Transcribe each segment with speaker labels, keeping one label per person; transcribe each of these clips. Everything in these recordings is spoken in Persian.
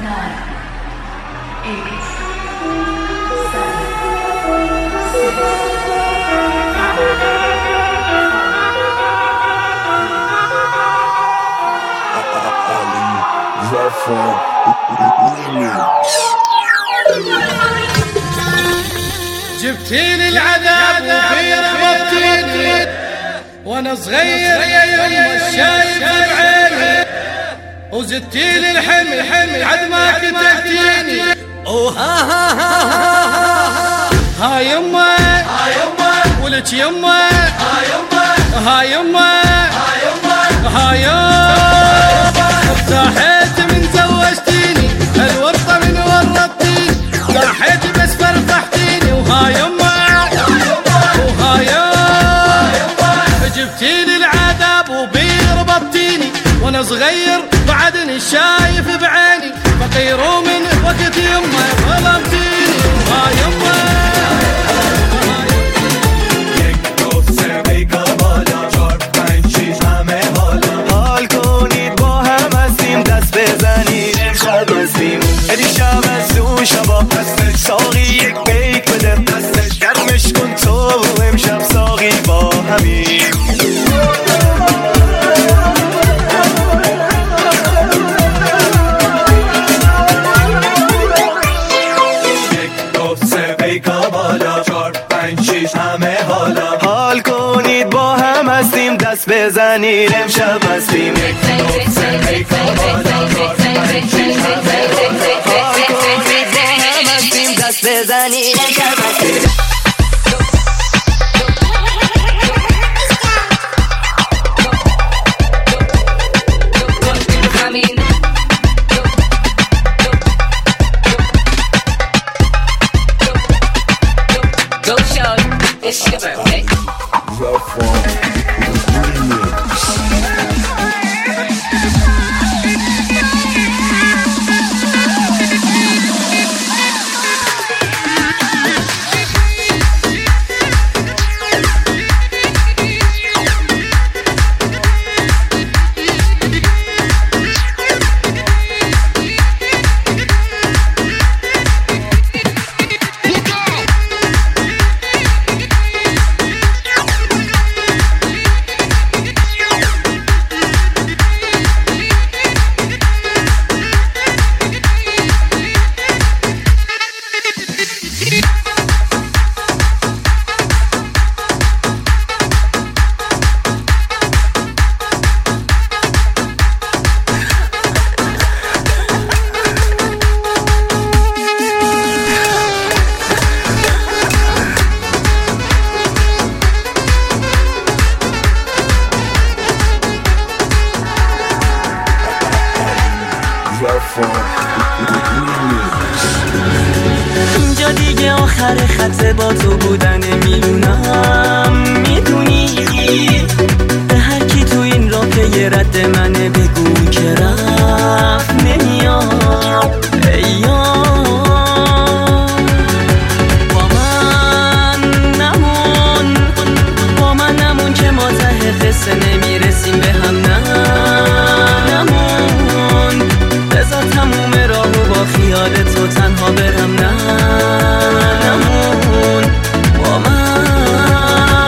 Speaker 1: جبتيلي العذاب وفي ربطتيني وانا صغير يا يما الشايف بعيني وزدتيلي الحمل عد ما كتبتيني ها يما ولك يما ها يما ارتاحت من زوجتيني الورطة من ورطتيني ضحيت بس فرفحتيني وها يما جبتيلي العذاب وبي ربطتيني وانا صغير بعدني شايف بعيني فقير ومن وقت يما ظلمتيني وها يما
Speaker 2: شبا ساقی یک بیک بده گرمش کن تو امشب ساقی با همین یک دو سه بیکا بالا 4 5 6 همه حالا حال کنید با هم هستیم دست بزنید امشب هستیم یک دو سه بیکا بالا 4 5 6 همه بزنی اینجا دیگه آخر خط با تو بودن میدونم میدونی به هر کی تو این راه یه رد منه بگو که رفت نمیاد با من نمون که ما ته قصه نمیرسیم به هم نمون بذار تموم راهو با خیال تو تنها برم نمون با من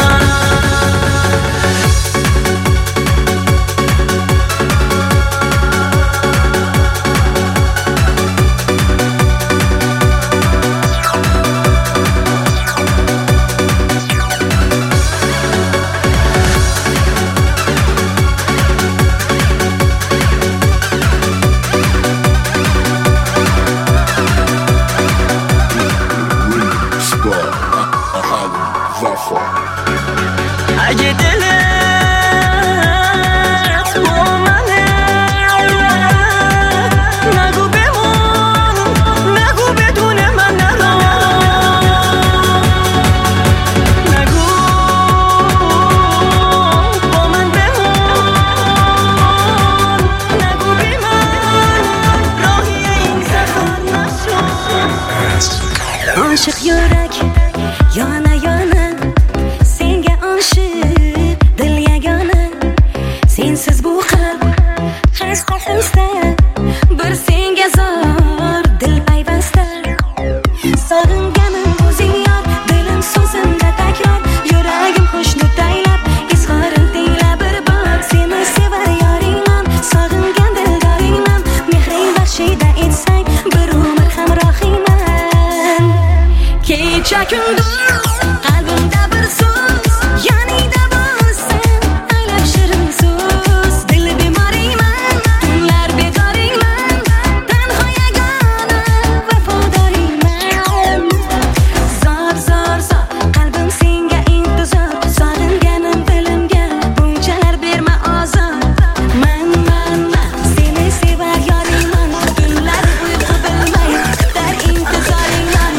Speaker 3: bir senga zor dil payvasta. Sog'inganim o'zing yor, dilim so'zimda takror, yuragim xushnud aylab, izhorim tingla bir bor. Seni sevar yoringman, sog'ingan dildoringman, mehring baxshida etsang bir umr hamrohingman. Kecha kunduz qalbimda bir so'z, yoningda bo'lsam aylab shirin so'z. Dil bemoringman, tunlar bekoringman, tanho yagona vafodoringman. Zor zor zor qalbim senga intizor, sog'inganim dilimga bunchalar berma ozor. Man seni sevar yoringman, tunlar uyqu bilmay kutar intizoringman.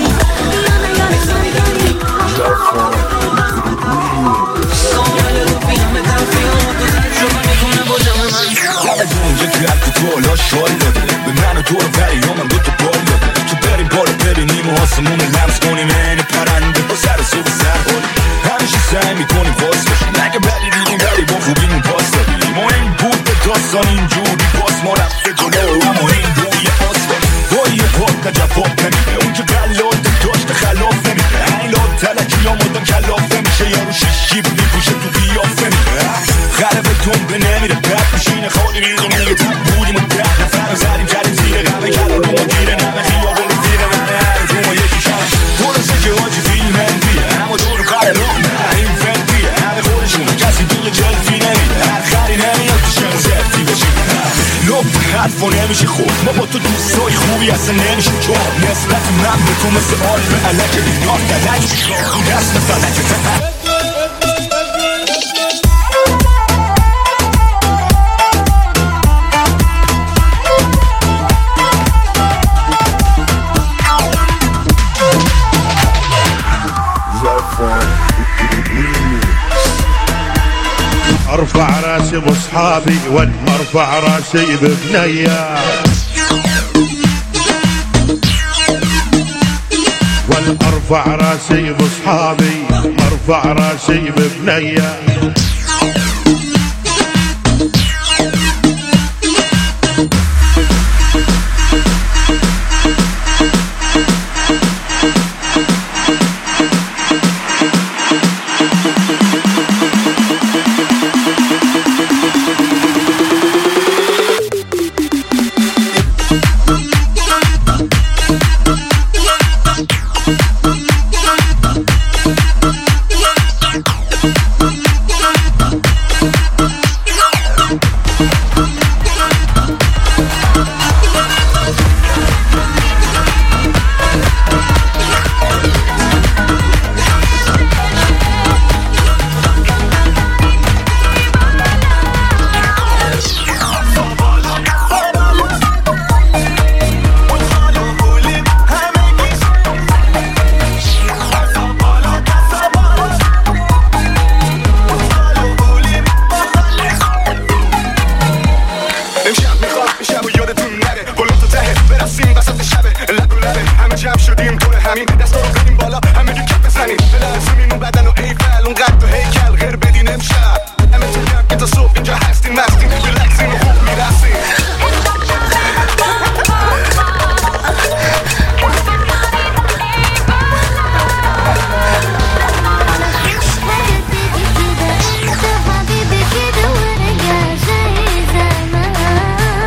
Speaker 2: بالا شال داده به من و تو رو پریامم دو تا بال داده. تو بریم بالا ببینیم و آسمون لمس کنیم این پرنده با سر صبح سر حالی. همیشه سعی میکنیم باز باشیم، نگه بدی دیدیم ولی با خوبیمون پاس دادیم. ما این بود به داستان اینجوری باز ما رفته جلو، اما این روی آسفال با یه پاک جواب نمیده. اون که قلات داشته خلاف نمیده، این لاد تلکی ها مدام کلاف نمیشه. یارو شیشی میپوشه تو بیافه میده، غلبه تنبه نمیره بد میشینه خالی ریزون میگه تو بودیم و 10 نفر زدیم کردیم زیر غمه کلا رو مدیره نمه خیابون زیر منه هر روم و یکی شمش برسه که آجی فیلم هندیه، اما دور کار راه نه این فندیه. همه خودشونه کسی دیگه جلفی نمیده، هر خری نمیاد تو شن زفتی بشیم. لب حرف و نمیشه خود، ما با تو دوستای خوبی اصلا نمیشه چون نسبت من به تو مثل آلب علکه نار دلک این دست فلکه.
Speaker 4: ارفع راسي باصحابي والمرفع راسي ببنية، والارفع راسي باصحابي مرفع راسي ببنية.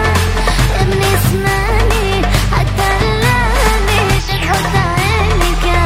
Speaker 5: حتى اللي تحط عينك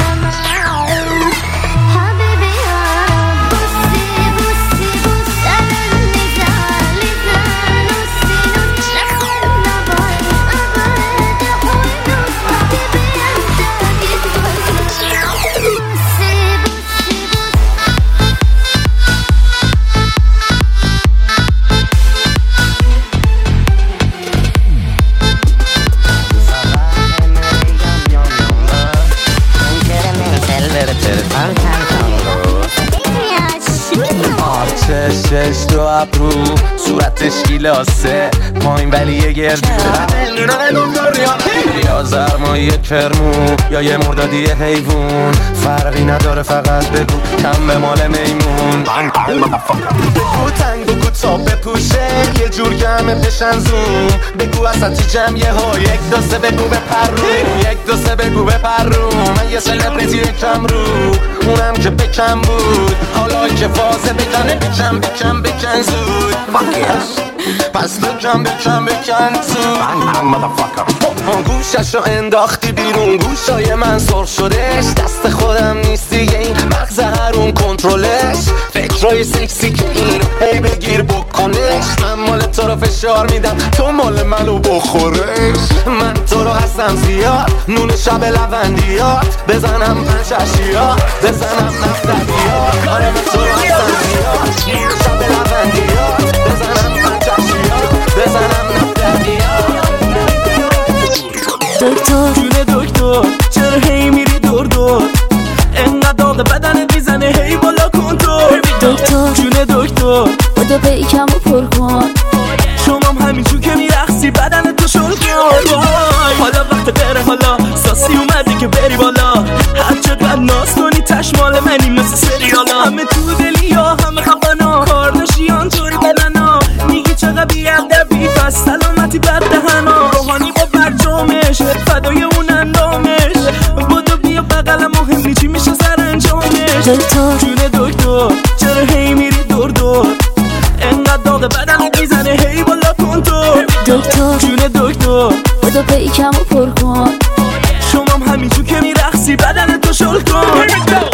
Speaker 2: لاسه پایین ولی یه گردی یا زرمایی کرمو یا یه مردادی حیوون فرقی نداره فقط بگو کم به مال میمون بگو تنگ بگو تا بپوشه یه جور گمه بشن زوم بگو اصلا چی جمعیه ها یک دو سه بگو بپروم یک دو سه بگو بپروم من یه سلبریتی کم رو اونم که بکم بود حالا که فازه بکنه بکن زود پس بکن زود گوشش رو انداختی بیرون گوشای من سرخ شدش دست خودم نیست دیگه این مغز هرون کنترلش فکرای سکسی که این هی بگیر بکنش من مال تو رو فشار میدم تو مال منو بخورش من تو رو هستم زیاد نون شب لوندیات بزنم پنششیات بزنم نفتدیات آره من تو رو هستم زیاد نون شب لوندیات بزنم پنششیات بزنم نفتدیات
Speaker 5: دکتر جون دکتر چرا هی میری دور دور انقدر داغ بدنت میزنه هی بالا کنترل
Speaker 3: دکتر
Speaker 5: جون دکتر
Speaker 3: بودو پیکم و پر کن
Speaker 5: شمام همینجور که میرخصی بدنت تو شل کن حالا وقت بره حالا ساسی اومدی که بری بالا هر چقدر ناز کنی تشمال منی مثل سریالا همه تو دلی یا همه خفنا کارداشیان طوری بدنا میگی چقدر بی‌ادبی پس سلامتی بد دهنا روحانی با برجامش فدای اون اندامش بودو بیا بغلم مهم چی میشه سر انجامش
Speaker 3: دکتر
Speaker 5: جون دکتر چرا هی میری دور دور انقدر داغ بدنت میزنه هی بالا کنترل
Speaker 3: دکتر
Speaker 5: جون دکتر
Speaker 3: بودو پیکم و پر کن
Speaker 5: شمام همینجور که میرخصی بدنت تو شل کن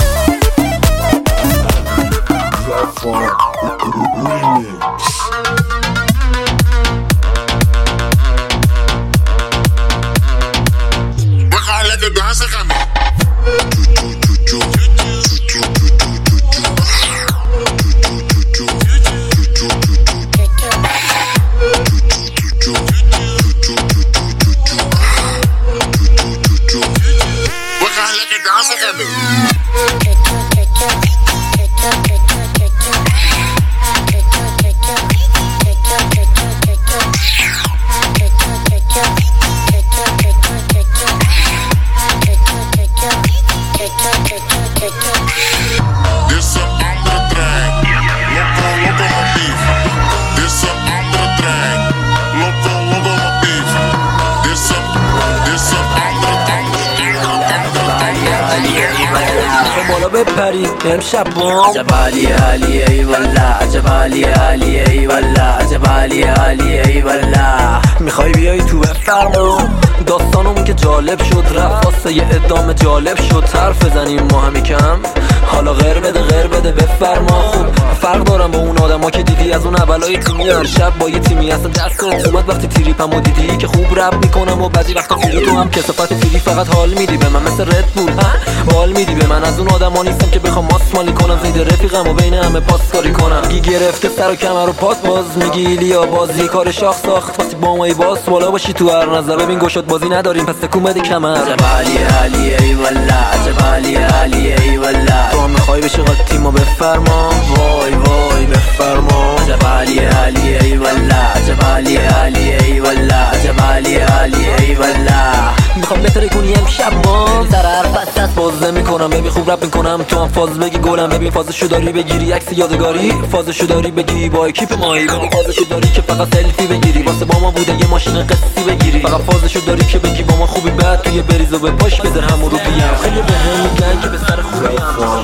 Speaker 5: بپری امشب
Speaker 6: عجب علی علی ای والله عجب علی علی ای والله عجب علی علی ای والله
Speaker 5: میخوای بیای تو بفرما داستانمون که جالب شد رفت واسه یه ادامه جالب شد حرف بزنیم ما همی کم حالا غیر بده بفرما خوب فرق دارم با اون آدما که دیدی از اون اولای تیمی هر شب با یه تیمی اصلا دست اومد وقتی تریپمو دیدی که خوب رپ میکنم و بعضی وقتا فیلی تو هم کسافت فیلی فقط حال میدی به من مثل رد بول بال میدی به من از اون آدما نیستم که بخوام ماسمالی کنم زید رفیقم و بین همه پاسکاری کنم گی گرفته سر و کمر و پاس باز میگی ایلیا بازی کار شاخ ساخت وقتی با مایی باز بالا باشی تو هر نظر ببین گشاد بازی نداریم پس تکون بده کمر
Speaker 6: عجب علی علی ای والله عجب علی علی ای والله
Speaker 5: تو هم میخوای بشی قاطیمو بفرما
Speaker 6: وای وای بفرما عجب علی علی ای والله عجب علی علی ای والله عجب علی علی ای والله
Speaker 5: میخوام بهتره کنی امشب ما سر حرف دست باز نمیکنم ببین خوب رپ میکنم تو هم فاز بگی گلم ببین فازشو داری بگیری عکس یادگاری فازشو داری بگیری با اکیپ مایی ببین فازشو داری که فقط سلفی بگیری واسه با ما بوده یه ماشین قصی بگیری فقط فازشو داری که بگی با ما خوبی بعد توی بریز و به پاش بذار همون رو بیام خیلی بهم میگن که به سر خوبیم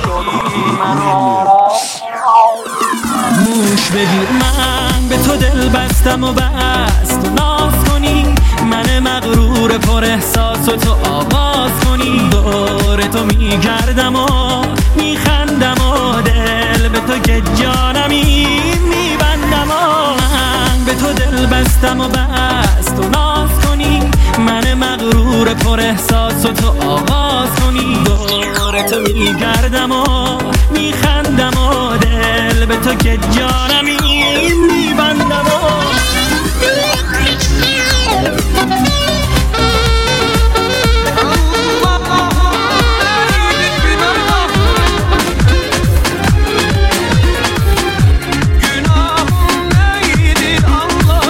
Speaker 5: موش بگیر من به تو دل بستم و بست و ناز کنی من مغرور پر احساس و تو آغاز کنی دور تو میگردم و میخندم و دل به تو که جانمی میبندم و من به تو دل بستم و بست و ناز کنی من مغرور پر احساس و تو آغاز کنی دور تو میگردم و میخندم و دل به تو که جانمی میبندم و
Speaker 1: Günahım neydi Allah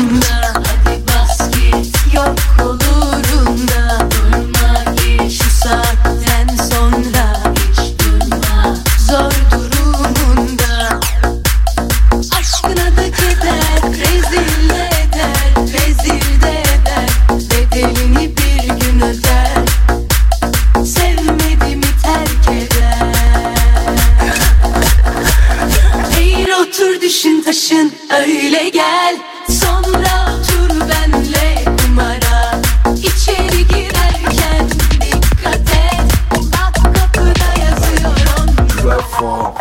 Speaker 7: umurumda. Hadi bas git yok olurunda. Durma git şu saatten sonra. Hiç durma zor durumunda. Aşkına da keder rezil de eder. Rezil de eder. Bedelini bir gün öder. Sevmedi mi terk eder. Eğil otur düşün taşın öyle gel. Sonra otur benle numara. İçeri girerken dikkat et. Bak kapıda yazıyor on.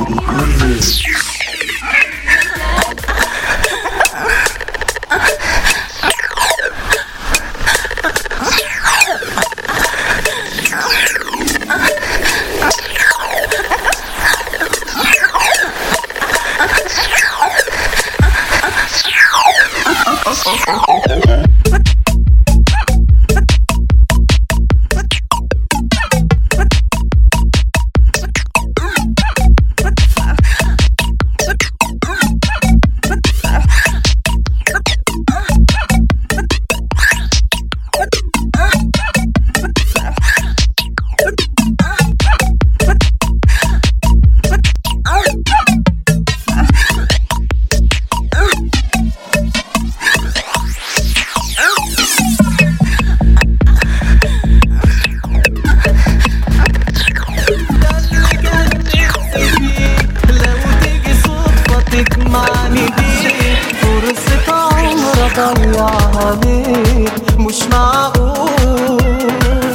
Speaker 2: مش معقول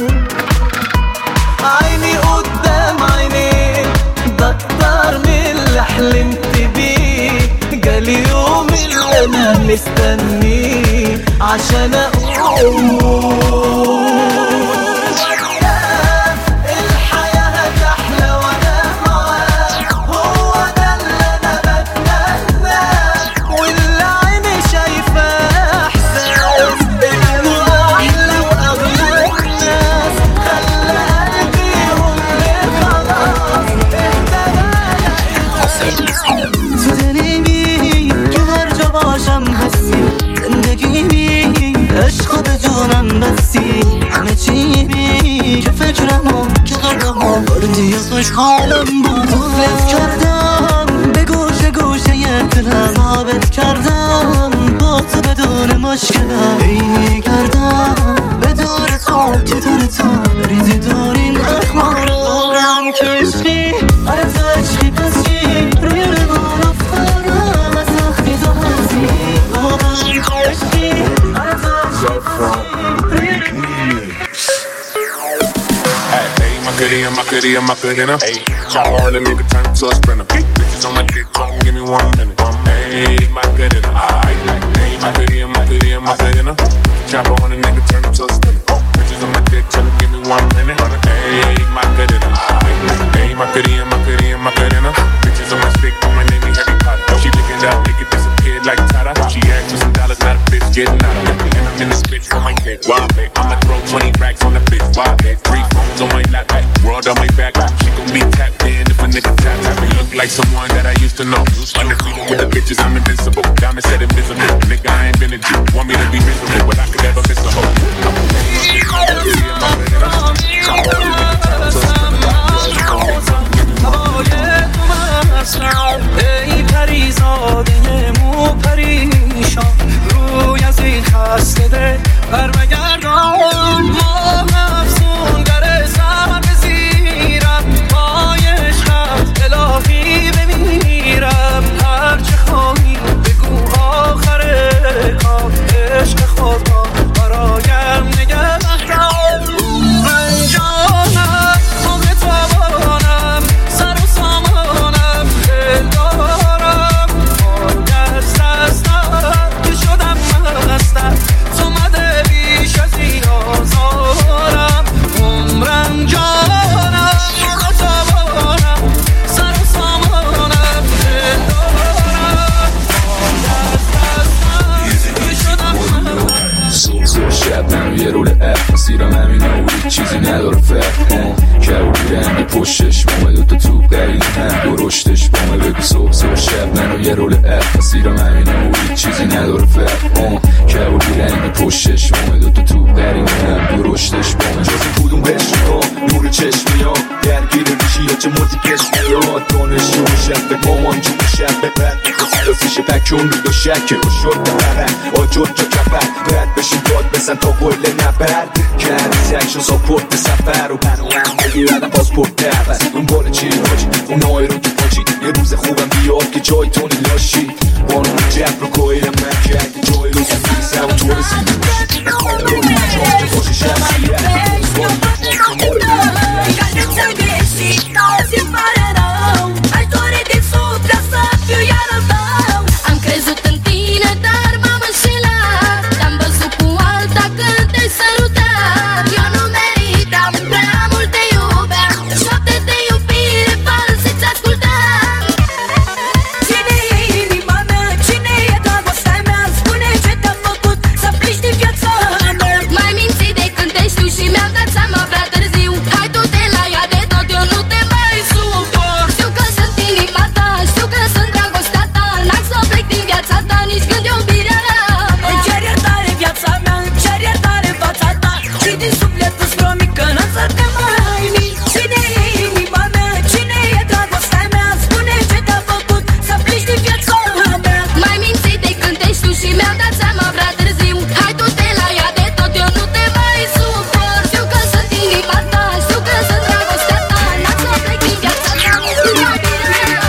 Speaker 2: عيني قدام عيني ده اكتر من اللي حلمت بيه جالي يوم اللي انا مستنيه عشان اقول الحياة هتحلى وانا معاك هو ده اللي انا بتمناه واللي عيني شايفاه احساس انه احلى واغلى الناس خلى قلبي يقول لي خلاص انت تو دلمی که هر جا باشم هستی زندگیمی عشق به جانم بستی همه چی بی که فکرمو که قدمو بردی از خوشحالم با تو حفظ کردم به گوشه گوشه دلم ثابت کردم با تو بدون مشکلم اینی کردم بدون تو که دور تو ریزی دارین اخمارم کشتی آره تو عشقی پس چی روی روان افتادم از وقتی تو هستی واقعا کشتی آره تو
Speaker 8: Hey, Macarena. Hey, chop on the nigga, turn to a sprinter. Bitches on my dick, come give me 1 minute. Hey, Macarena. Hey, Macarena. Chop on the nigga, turn to a sprinter. Bitches on my dick, tell give me 1 minute. Hey, Macarena. Hey, Macarena. Bitches on my stick, on my name, Harry Potter. She licking that, lick it, disappeared like Tata. She asked for some dollars, not a bitch getting out of it. And I'm in this bitch for my dick. Wild babe, I'ma throw 20 racks on the bitch. Wild babe, 3 phones on my lap, world on my back. She gon' be tapped in if a nigga tap me. Look like someone that I used to know. Undefeated with the bitches, I'm invincible. Diamond said invisible. Nigga, I ain't been a Jew. Want me to be miserable, but I could never miss a hoe.
Speaker 2: ای پریزاده مو پریشان روی از این خسته ده برمگردان ما افسونگر سر بزیرم پای عشقت الهی بمیرم هرچه خواهی بگو آخر کار عشق خود را برایم نگه دارم من جانم عمر توانم سر و سامانم خیل دارم دست دستم که شدم مستم تو مده بیشه
Speaker 9: یه رول اف مسیرم همینه و هیچ چیزی نداره فرق کبودی رنگ پشتش بامه دوتا توب قریدی هم درشتش بامه بگو صبح صبح شب منو یه رول اف مسیرم همینه و هیچ چیزی نداره فرق کبودی رنگ پشتش بامه دوتا توب قریدی هم درشتش بامه جازی کدوم بشت کن نور چشمی ها درگیر میشی یا چه موزیکش میاد دانشجو شب به مامان جون شب به بعد سیشه پکون رو شکه و شد ببرن آجور جا کفر برد بشین داد بزن تا بوله نبر کردی سکشن ساپورت به سفر و برنامه بگیردم پاسپورت دربست اون بالا چی راجی اون آی رو تو پاچی یه روز خوبم بیاد که جای تونی لاشی بانون جب رو کویل من کردی جای رو سفیزه و تو رسیدی باشی جای باشی شمسیه
Speaker 7: Am crezut în tine, dar m-am înșelat. Te-am văzut cu alta când te-ai sărutat. Eu nu meritam, prea mult te iubeam. Șapte de iubire false ți-ascultam. Cine e inima mea? Cine e dragostea mea? Spune ce te-a făcut să pleci din viața mea. M-ai mințit de când te știu și mi-am dat seama prea târziu. Hai tu te la ea de tot, eu nu te mai suport. Știu că sunt inima ta, știu că sunt dragostea ta. N-am să plec din viața ta nici când iubirea mea. Îmi cer iertare viața mea, îmi cer iertare fața ta. Și din suflet îți promit că n-am să te mai mint. Cine e inima mea? Cine e dragostea mea? Spune ce te-a făcut să pleci din viața mea. M-ai mințit de când te știu și mi-am dat seama prea târziu. Hai tu te la ea de tot, eu nu te mai suport. Știu că sunt inima ta, știu că sunt dragostea ta. N-am să plec din viața ta, nici când iubirea mea.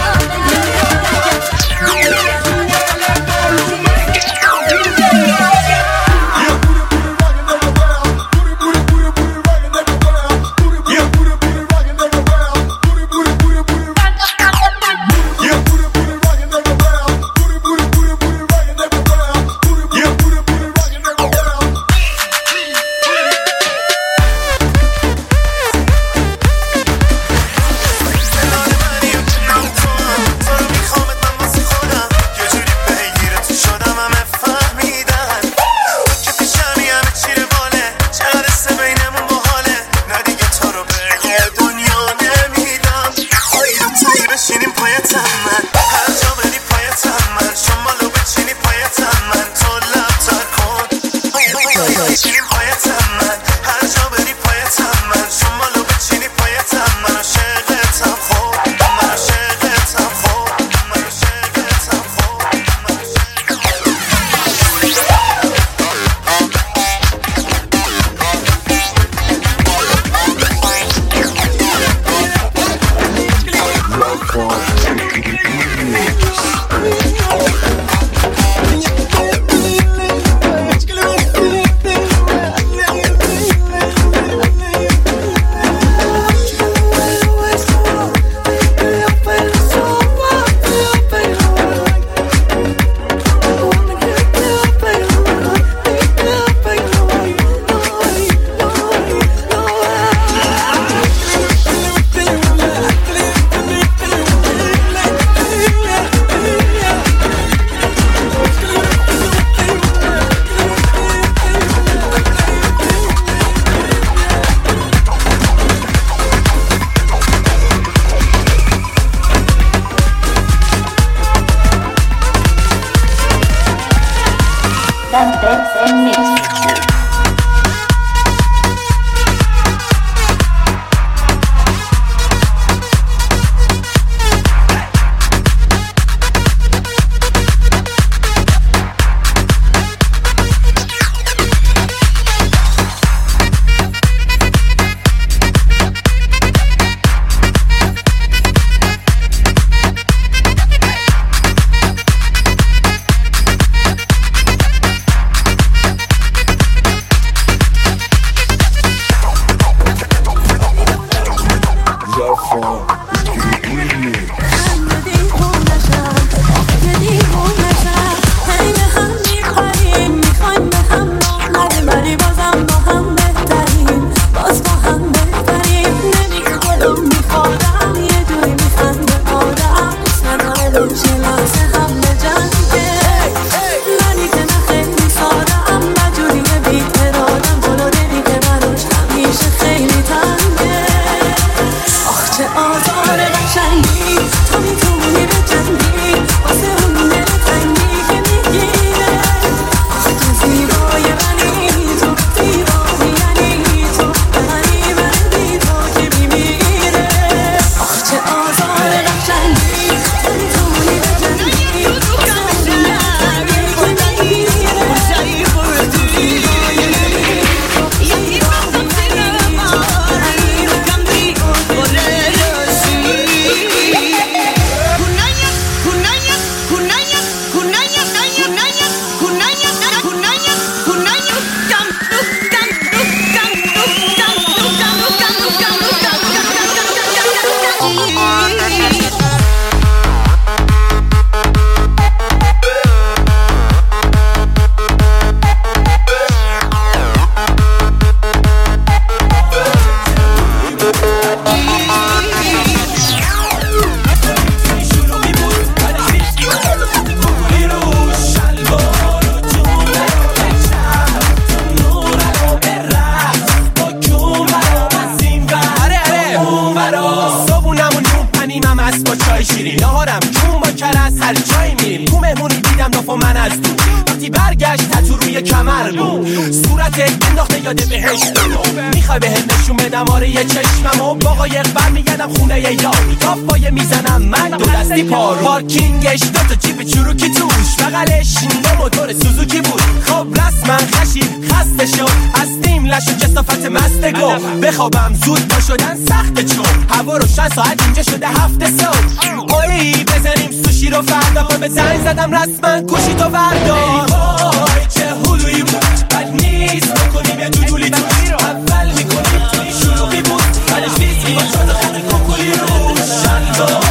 Speaker 10: کمر بود صورت انداخته یاده بهش میخوای بهم نشون بدم آره یه چشمم و با قایق برمیگردم خونه یاری کافای میزنم من دو دستی پارکینگش دوتا جیب چروکی توش بغلش یه موتور سوزوکی بود خب رسما خشید خسته شد از تیم لشو کسافت مستگو بخوابم زود پا شدن سخته چون هوا روشن ساعت اینجا شده 7 صبح اوی بزنیم سوشی رو فردا پا به زنگ زدم رسما گوشی تو بردار وای چه هلویی بود بد نیست بکنیم یه جوجولی توش اول میکنیم توی شلوغی بود بعدش بیستی با شده خود کوکولی رو شندار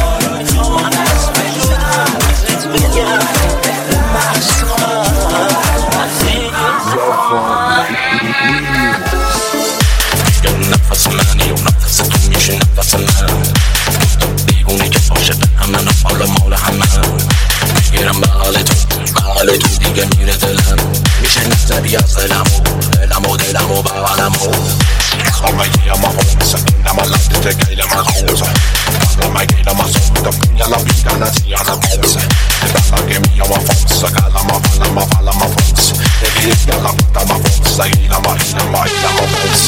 Speaker 11: نفس منی و نفس تو میشه نفس من دیگونی که عاشق همه نفال مال همه میگیرم به حال تو دیگه میره دلم میشه نظری از دلم و بغلمو خواهی اما خونسه نما لفته گیل من خونسه نما گیل من سومتا یلا بیدن از یانم خونسه دفتا که میام فونسه کلم فونسه دیگه یلا بودم فونسه ایلم فونسه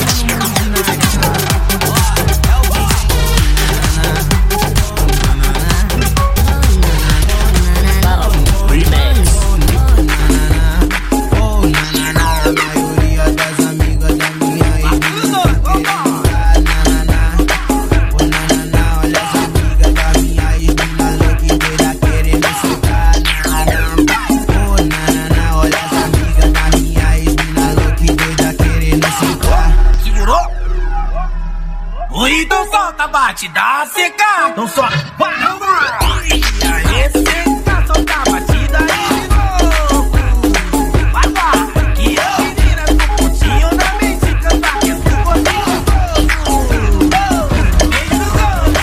Speaker 10: Então solta, bate, dá seca. Então solta, vai, vai. E aí, seca, solta a batida aí de novo. Vai, vai. E eu menina do pontinho na mente cantar que é tu gostinho todo. Beijo do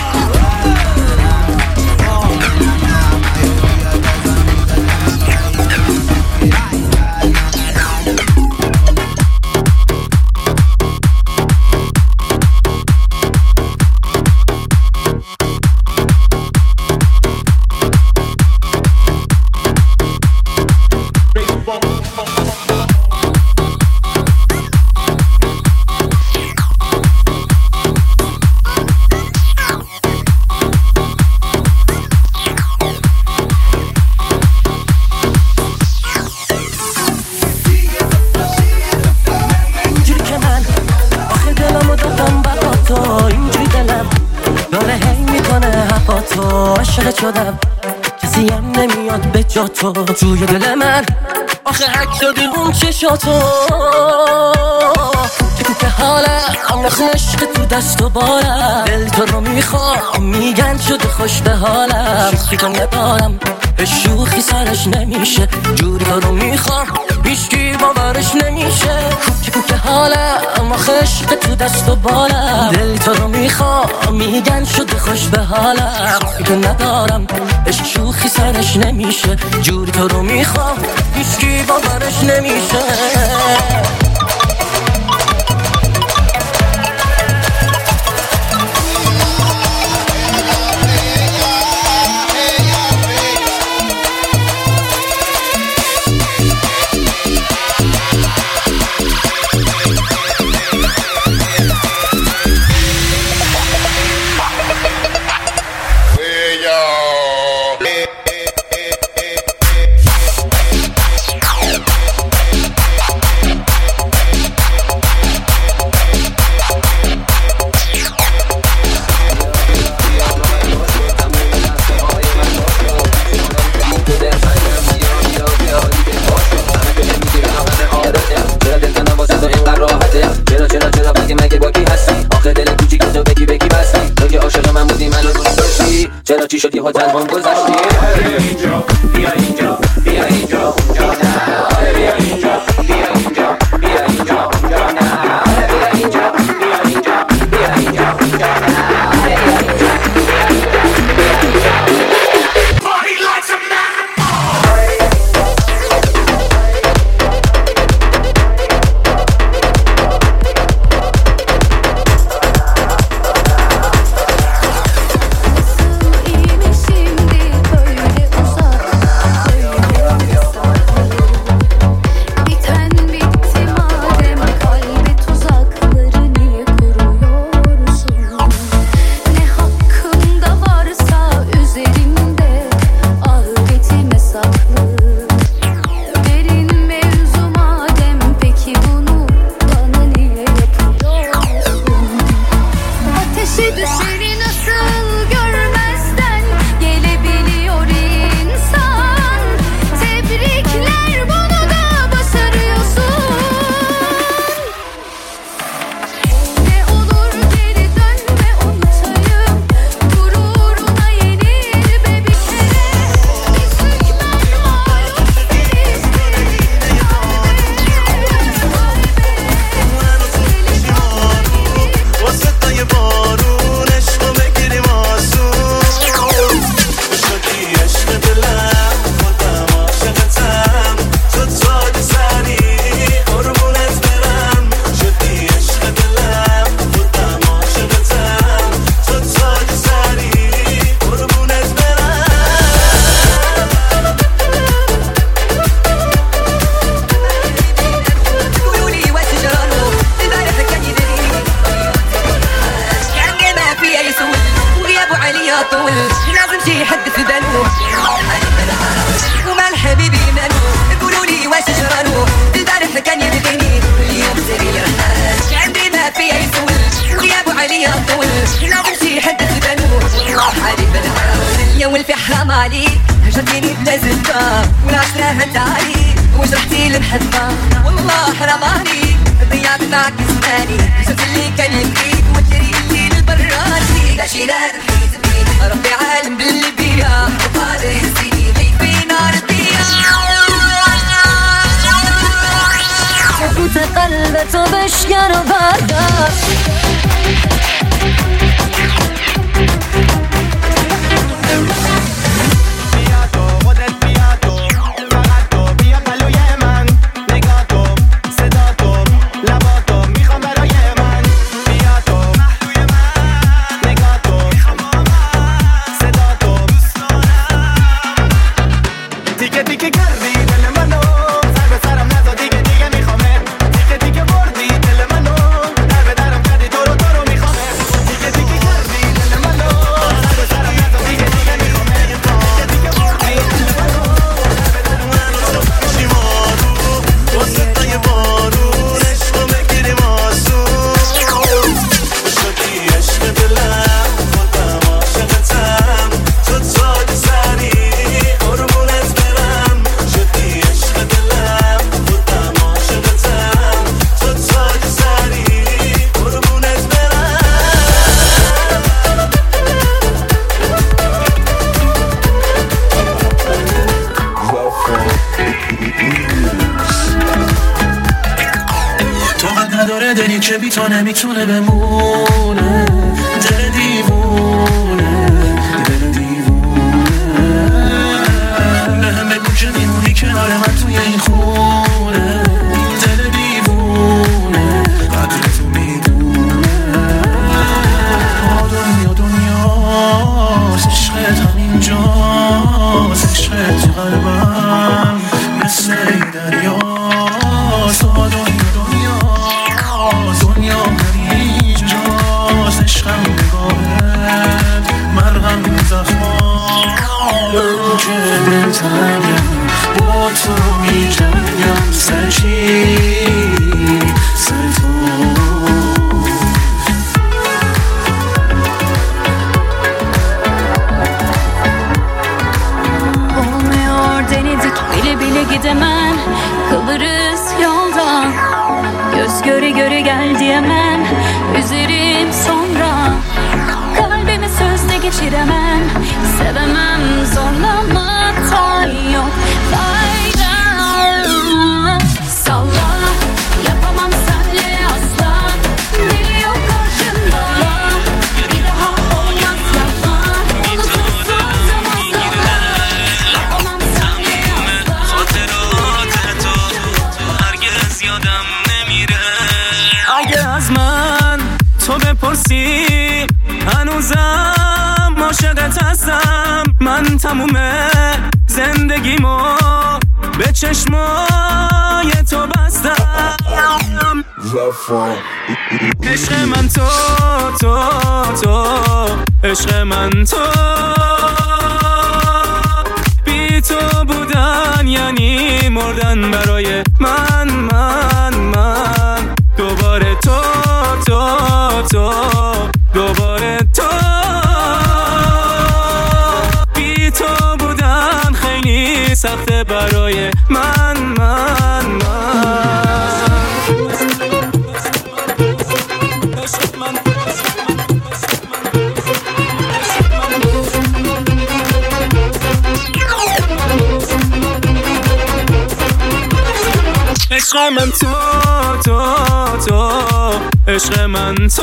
Speaker 10: شدم کسی هم نمیاد به جا تو توی دل من آخه حک شدی اون چشاتو که حالم نخ عشق تو دست و بالم دل تو رو میخوام میگن شده خوش به حالم شوخی کن یه بارم شوخی سرش نمیشه جوری تو رو میخوام هیچکی باورش نمیشه که حالم آخه عشق تو دست و بالم دل تو رو میخوام میگن شده خوش به حالم که ندارم عشق شوخی سرش نمیشه جوری تو رو میخوام هیچکی باورش نمیشه چرا چی شدی ها تنهام گذشتی بیا اینجا بیا اینجا بیا اینجا بیا اینجا بیا اینجا بیا اینجا بیا اینجا بیا اینجا
Speaker 7: Şimdi böyle uzak, böyle
Speaker 12: شديني بلازمة ونعشناها تعالي وجرحتي المحبة والله حرماني ضيعت معك زماني شفت اللي كان يبكيك وتري اللي للبراني لا شي لا تحيز بيه ربي عالم باللي بيا وقادر يهزيني غيبي نار الديا
Speaker 3: سكوت قلبتو بشکن و بردار
Speaker 13: دلی که بی تو نمیتونه بمونه دل دیوونه دل دیوونه به هم بگو که میمونی کنار من توی این خونه دل دیوونه قدر تو میدونه دنیاست عشقت همینجاست عشقت تو قلبم مثل این دریاست دنیا همیج جاست عشقم نگاهت مرهم زخمام من که دلتنگم با تو میجنگم سر چی سر تو
Speaker 3: Olmuyor denedik bile bile gidemem Kıvırız yoldan Göz göre göre gel diyemem Üzerim sonra Kalbimi sözle geçiremem Sevemem zorlamaktan yok fayda Salla yapamam senle asla Deli yok karşımda Bir daha olmaz yapma Unutursun zaman sonra Yapamam senle asla
Speaker 13: خاطرات تو هرگز یادم اگه از من تو بپرسی هنوزم عاشقت هستم من تموم زندگیمو به چشمای تو بستم عشق من تو عشق من تو بی تو بودن یعنی مردن برای من دوباره تو دوباره تو بی تو بودن خیلی سخته برای من عشق من تو عشق من تو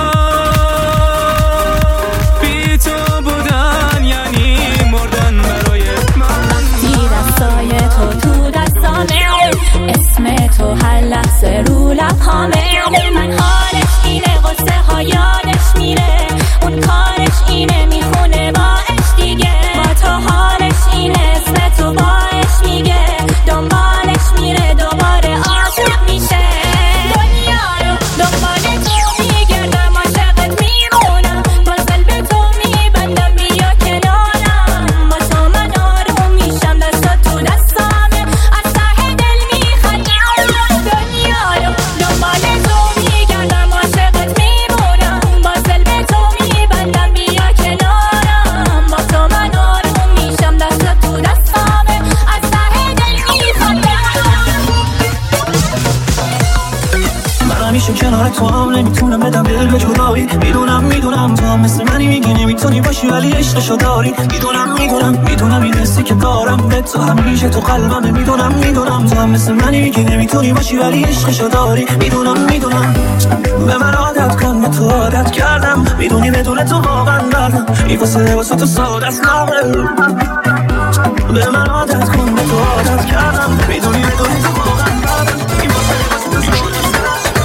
Speaker 13: بی تو بودن یعنی مردن برای من
Speaker 3: دستای تو دستامه اسم تو هر لحظه رو لبهامه من حالش اینه غصه ها یادش میره اون کارش اینه میخونه باش دیگه با تو حالش اینه اسم تو باش میگه دنبالش میره دوباره عاشق میشه دنیا رو دنبال تو میگردم عاشقت میمونم باز قلب تو میبندم بیا کنارم با تو من آروم میشم دستا تو دستامه از ته دل میخندم دنیا رو دنبال
Speaker 14: همیشه کنار تو هم نمیتونم بدم دل به جدایی. میدونم تو هم مثل منی میگی نمیتونی باشی ولی عشقشو داری. میدونم این حسی که دارم به تو همیشه تو قلبم. میدونم تو هم مثل منی میگی نمیتونی باشی ولی عشقشو داری. میدونم به من عادت کن به تو عادت کردم. میدونی بدون تو واقعا دردم این واسه تو ساده است نامه. به من عادت کن به تو عادت کردم. میدونی بدون تو واقعا دردم این واسه تو ساده است.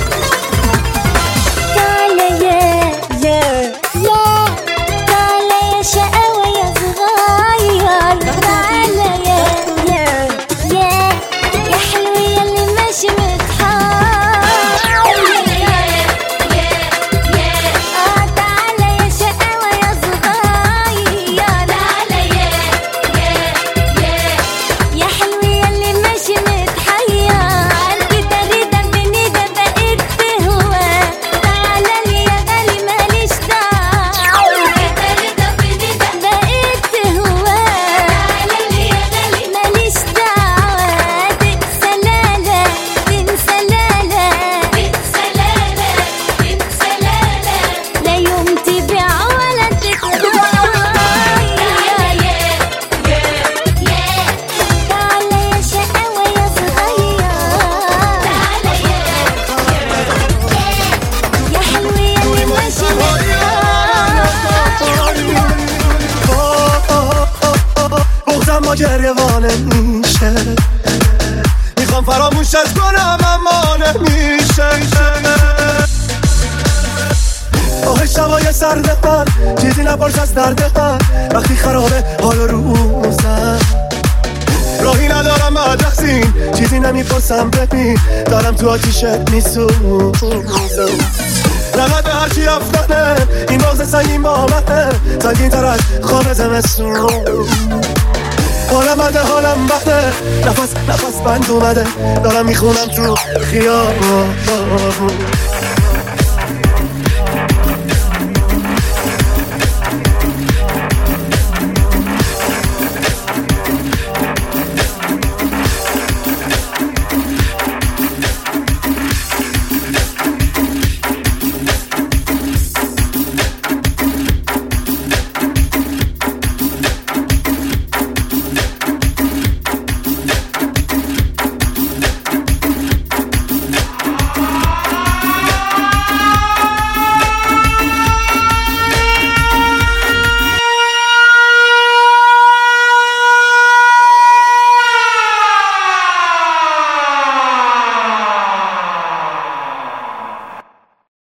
Speaker 15: گریوانه میشه میخوام فراموشت کنم اما نمیشه. آه شبای سرد من چیزی نپرس از درد من وقتی خرابه حال روزم. راهی ندارم بعد رقصین چیزی نمیپرسم ببین دارم تو آتیشت میسوزم. نقد به هرچی افتانه این مغز سنگین با منه سنگین تر از خواب زمستون. حالم بده حالم بده نفس بند اومده دارم میخونم تو خیابون.